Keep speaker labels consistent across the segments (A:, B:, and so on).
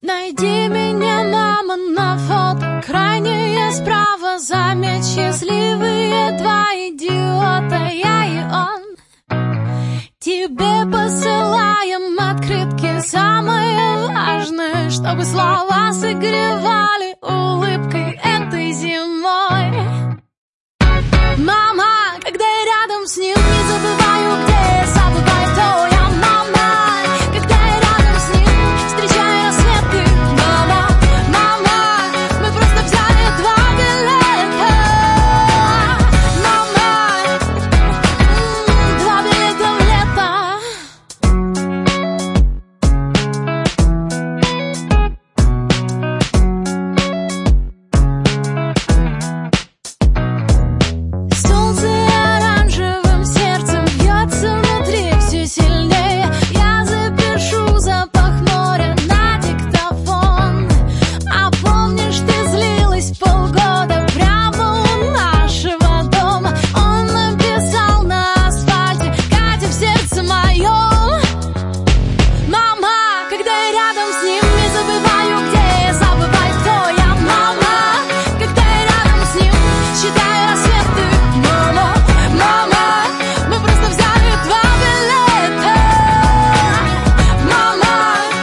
A: Найди меня, мама, на фото, крайнее справа. Заметь, счастливые два идиота, я и он. Тебе посылаем открытки. Самое важное, чтобы слова согревали улыбкой этой зимой. Мама, когда я рядом с ним, не забываю, где я, забываю, кто я. Мама, когда я рядом с ним, встречаю рассветы. Мама, мама, мы просто взяли два билета. Мама, два билета в лето. Солнце оранжевым сердцем бьется внутри все сильнее. Я запишу запах моря на диктофон. А помнишь, ты злилась полгода прямо у нашего дома? Он написал на асфальте: Катя, в сердце моем. Мама, когда я рядом с ним, не забываю, где я, забываю, кто я. Мама, когда я рядом с ним, считаю рассветы. Мама, мама, мы просто взяли два билета. Мама,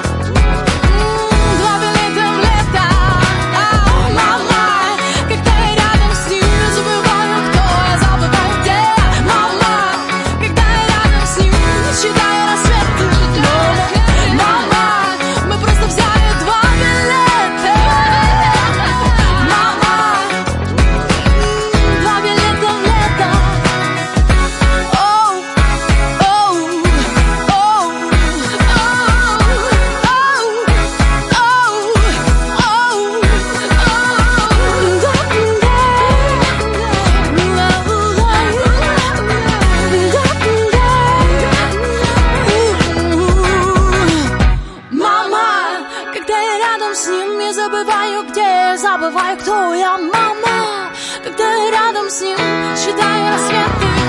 A: два билета в лето. Мама, когда я рядом с ним, не забываю, кто я, забываю, где я. Мама, когда я рядом с ним, считаю рассветы. Мама, мы просто взяли два билета. Мама, два билета в лето. Оу, оу, оу, Мама, когда я рядом с ним, не забываю, где я, забываю, кто я. Мама, когда я рядом с ним, считаю рассветы.